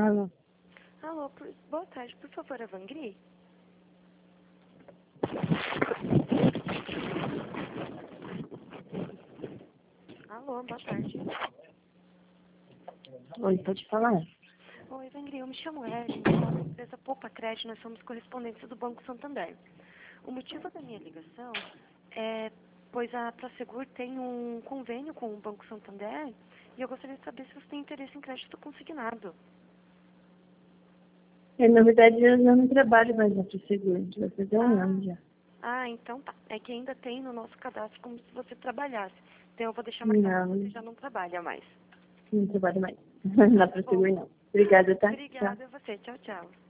Alô. Alô, boa tarde, por favor, Evangri? Alô, boa tarde. Oi, pode falar? Oi, Evangri, eu me chamo Ellen, eu sou da empresa Poupa Crédito, nós somos correspondentes do Banco Santander. O motivo da minha ligação é pois a Prosegur tem um convênio com o Banco Santander e eu gostaria de saber se você tem interesse em crédito consignado. Na verdade, eu já não trabalho mais na Prosegur, vai fazer um ano já. Então tá. É que ainda tem no nosso cadastro como se você trabalhasse. Então eu vou deixar marcado que Não, você já não trabalha mais. não trabalho mais. Na Prosegur não. Obrigada, tá? Tchau. Obrigada a você. Tchau, tchau.